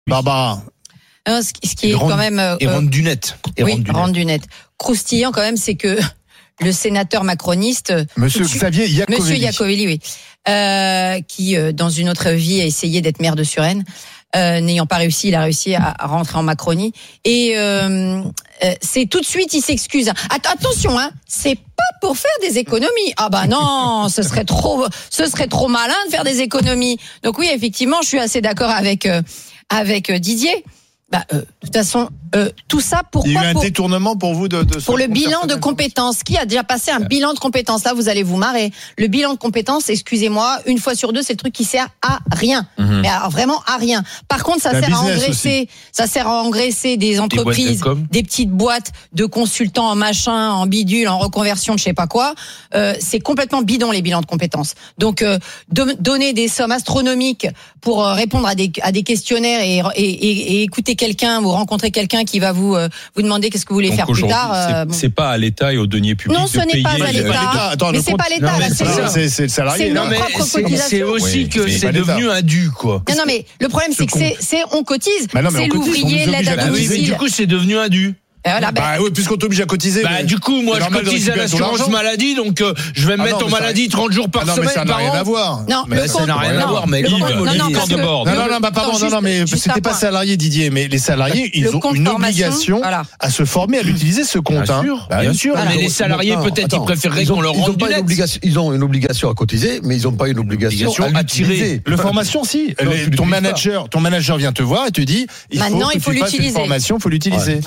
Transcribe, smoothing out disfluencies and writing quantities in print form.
Barbara. Ce qui est quand même et rendre du net. Rendre du net. Croustillant quand même, c'est que le sénateur macroniste, Monsieur Xavier Iacovelli. Monsieur Iacovelli, oui, qui dans une autre vie a essayé d'être maire de Suresnes. N'ayant pas réussi, il a réussi à rentrer en Macronie. Et c'est tout de suite, il s'excuse. Attention, c'est pas pour faire des économies. Ah bah non, ce serait trop malin de faire des économies. Donc oui, effectivement, je suis assez d'accord avec Didier. De toute façon, tout ça pourquoi? Il y a eu un détournement pour vous de pour le bilan de compétences. Qui a déjà passé un bilan de compétences? Là, vous allez vous marrer. Le bilan de compétences, excusez-moi, une fois sur deux, c'est le truc qui sert à rien. Mais alors, vraiment à rien. Par contre, ça sert à engraisser des entreprises, des petites boîtes de consultants en machin, en bidule, en reconversion de je sais pas quoi. C'est complètement bidon les bilans de compétences. Donc, donner des sommes astronomiques pour répondre à des questionnaires et écouter quelqu'un, vous rencontrer quelqu'un qui va vous demander qu'est-ce que vous voulez faire plus tard. C'est pas à l'État et aux deniers publics. Non, ce n'est pas à l'État. Mais c'est pas l'État. C'est le salarié. C'est nos propres cotisations. C'est aussi que c'est devenu un dû, quoi. Non, mais le problème, c'est que on cotise. C'est l'ouvrier, l'aide à domicile. Du coup, c'est devenu un dû. Oui, puisqu'on t'oblige à cotiser. Du coup, moi, je cotise à l'assurance maladie, donc je vais me mettre en maladie 30 jours par semaine. Mais ça n'a rien à voir. Non, ça n'a rien à voir, mais de bord. Non, mais c'était pas salarié, Didier, mais les salariés, ils ont une obligation à se former, à l'utiliser, ce compte. Bien sûr. Mais les salariés, peut-être, ils préféreraient qu'on leur rende du net. Ils ont une obligation à cotiser, mais ils n'ont pas une obligation à tirer. Le formation, si. Ton manager vient te voir et te dit, il faut l'utiliser. Il faut l'utiliser.